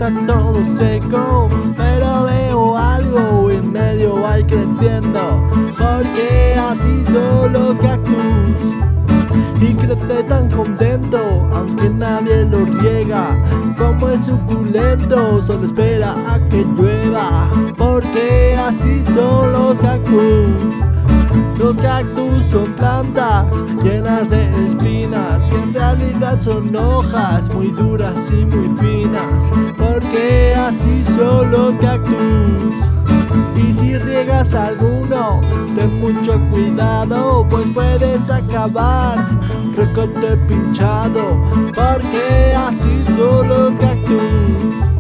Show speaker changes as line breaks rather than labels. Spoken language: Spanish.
está todo seco, pero veo algo en medio va creciendo, porque así son los cactus. Y crece tan contento, aunque nadie lo riega. Como es suculento, solo espera a que llueva, porque así son los cactus. Los cactus son plantas llenas de espinas, que en realidad son hojas muy duras y muy finas, porque así son los cactus. Y si riegas alguno, ten mucho cuidado, pues puedes acabar recontra pinchado, porque así son los cactus.